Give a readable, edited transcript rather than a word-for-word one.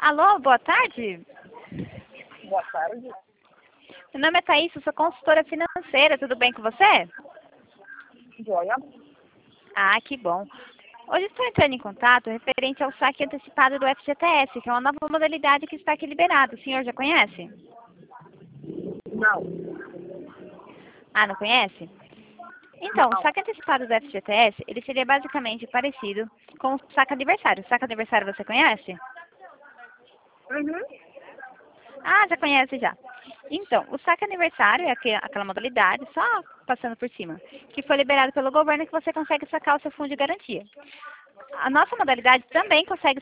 Alô, boa tarde. Boa tarde. Meu nome é Thaís, eu sou consultora financeira, tudo bem com você? Joia. Ah, que bom. Hoje estou entrando em contato referente ao saque antecipado do FGTS, que é uma nova modalidade que está aqui liberado. O senhor já conhece? Não. Ah, não conhece? Então, o Não. saque antecipado do FGTS, ele seria basicamente parecido com o saque aniversário. O saque aniversário você conhece? Uhum. Ah, já conhece já. Então, o saque aniversário é aquela modalidade, só passando por cima, que foi liberado pelo governo que você consegue sacar o seu fundo de garantia. A nossa modalidade também consegue